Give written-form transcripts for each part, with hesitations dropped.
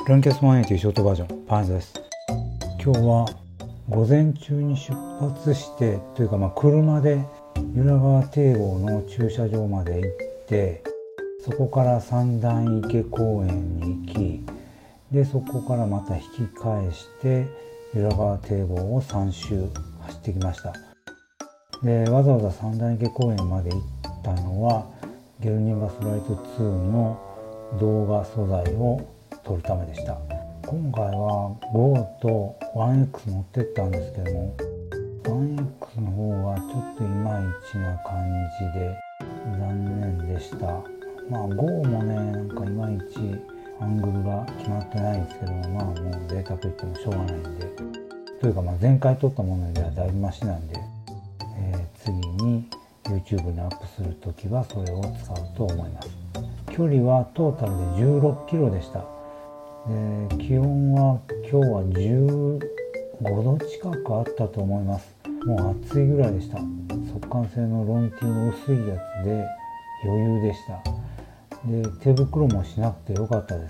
ランキャス180ショートバージョンパンズです。今日は午前中に出発してというか、車で由良川堤防の駐車場まで行って、そこから三段池公園に行き、でそこからまた引き返して由良川堤防を3周走ってきました。でわざわざ三段池公園まで行ったのはゲルニンバスライト2の動画素材を撮るためでした。今回は GO と 1X 持ってったんですけども、 1X の方はちょっといまいちな感じで残念でした。GO もね、なんかいまいちアングルが決まってないんですけども、もう贅沢言ってもしょうがないんで、というか前回撮ったものよりはだいぶマシなんで、次に YouTube にアップするときはそれを使うと思います。距離はトータルで16キロでした。で気温は今日は15度近くあったと思います。もう暑いぐらいでした。速乾性のロンティの薄いやつで余裕でした。で手袋もしなくてよかったです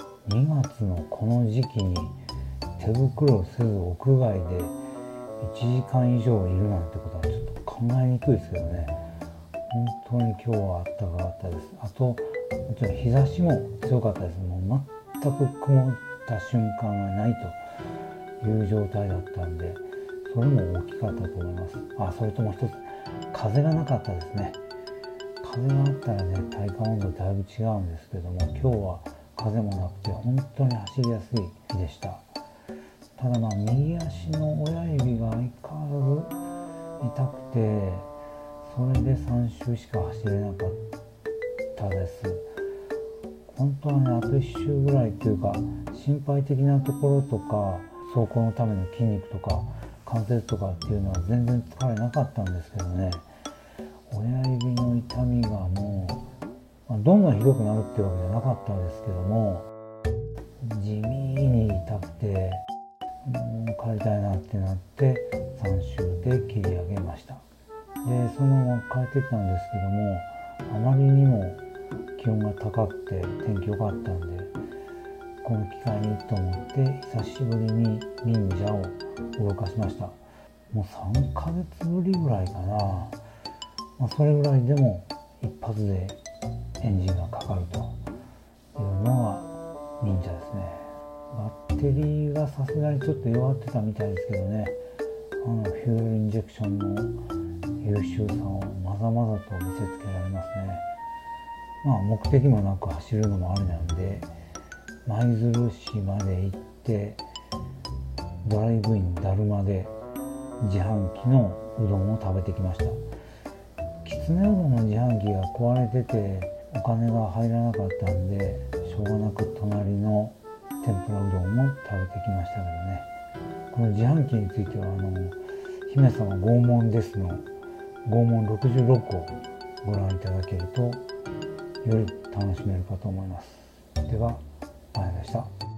。2月のこの時期に手袋せず屋外で1時間以上いるなんてことはちょっと考えにくいですけどね。本当に今日は暖かかったです。あともちろん日差しも強かったです。もう全く曇った瞬間がないという状態だったんで、それも大きかったと思います。それともう一つ、風がなかったですね。風があったらね、体感温度だいぶ違うんですけども、今日は風もなくて本当に走りやすい日でした。ただ右足の親指が相変わらず痛くて、それで3周しか走れなかったです。本当はね、あと1周ぐらいというか、心配的なところとか、走行のための筋肉とか関節とかっていうのは全然疲れなかったんですけどね、親指の痛みがもう、どんどんひどくなるっていうわけじゃなかったんですけども、地味に痛くて、もう帰りたいなってなって3周で切り上げました。でそのまま帰ってきたんですけども、あまりにも気温が高くて天気良かったんで、この機会にと思って久しぶりに忍者を動かしました。もう3ヶ月ぶりぐらいかな。それぐらいでも一発でエンジンがかかるというのが忍者ですね。バッテリーがさすがにちょっと弱ってたみたいですけどね、フューエルインジェクションの優秀さをまざまざと見せつけられますね。目的もなく走るのもありなんで、舞鶴市まで行ってドライブインだるまで自販機のうどんを食べてきました。きつねうどんの自販機が壊れててお金が入らなかったんで、しょうがなく隣の天ぷらうどんも食べてきましたけどね。この自販機については姫様拷問ですの拷問66をご覧いただけるとより楽しめるかと思います。では、あやでした。